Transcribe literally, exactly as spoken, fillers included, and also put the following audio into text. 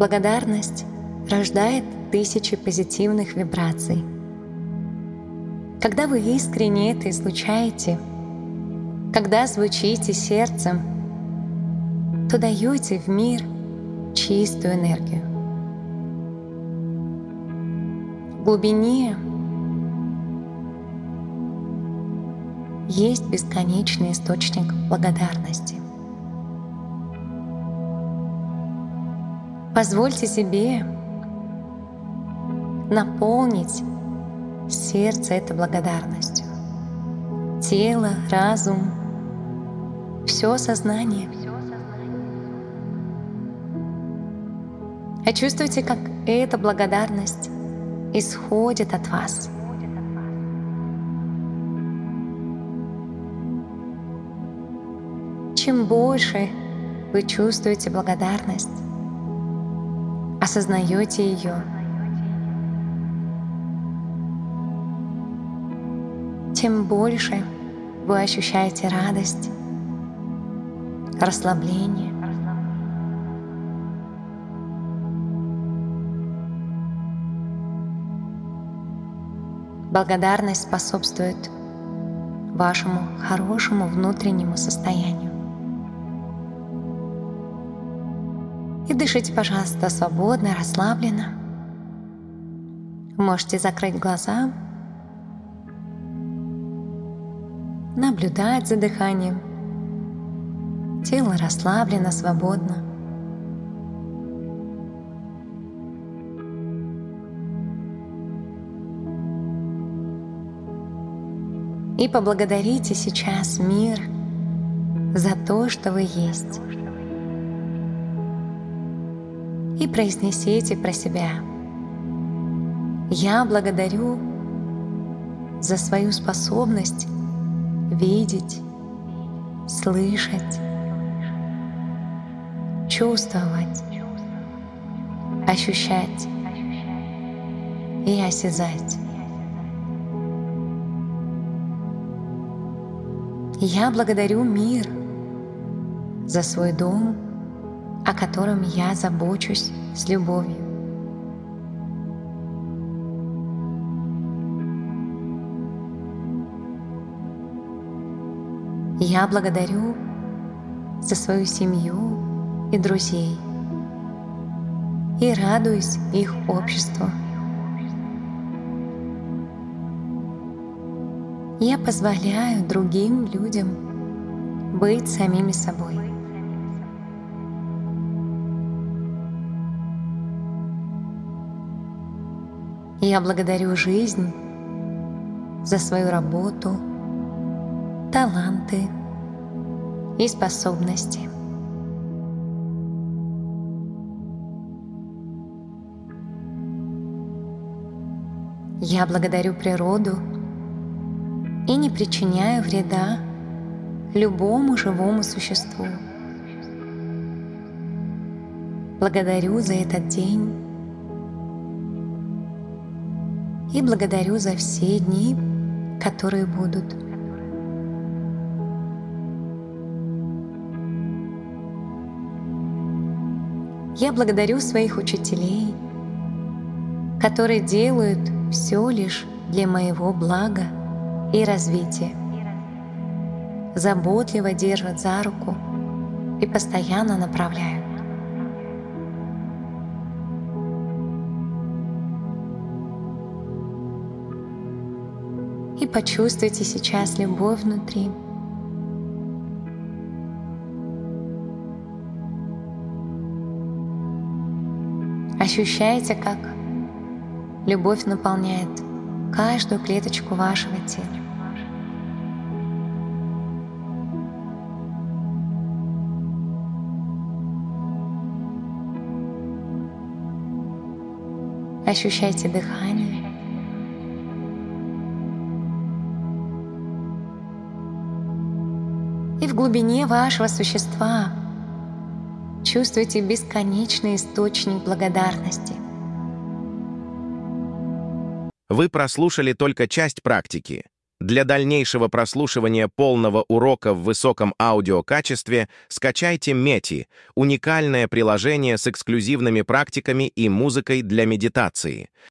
Благодарность рождает тысячи позитивных вибраций. Когда вы искренне это излучаете, когда звучите сердцем, то даете в мир чистую энергию. В глубине есть бесконечный источник благодарности. Позвольте себе наполнить сердце этой благодарностью. Тело, разум, все сознание. А чувствуйте, как эта благодарность исходит от вас. Чем больше вы чувствуете благодарность, осознаете ее, тем больше вы ощущаете радость, расслабление. Благодарность способствует вашему хорошему внутреннему состоянию. И дышите, пожалуйста, свободно, расслабленно. Можете закрыть глаза, наблюдать за дыханием. Тело расслаблено, свободно. И поблагодарите сейчас мир за то, что вы есть. И произнесите про себя: «Я благодарю за свою способность видеть, слышать, чувствовать, ощущать и осязать. Я благодарю мир за свой дом, о котором я забочусь с любовью. Я благодарю за свою семью и друзей и радуюсь их обществу. Я позволяю другим людям быть самими собой. Я благодарю жизнь за свою работу, таланты и способности. Я благодарю природу и не причиняю вреда любому живому существу. Благодарю за этот день и благодарю за все дни, которые будут. Я благодарю своих учителей, которые делают все лишь для моего блага и развития, заботливо держат за руку и постоянно направляют. И почувствуйте сейчас любовь внутри. Ощущайте, как любовь наполняет каждую клеточку вашего тела. Ощущайте дыхание. И в глубине вашего существа чувствуйте бесконечный источник благодарности. Вы прослушали только часть практики. Для дальнейшего прослушивания полного урока в высоком аудиокачестве скачайте Мети, уникальное приложение с эксклюзивными практиками и музыкой для медитации.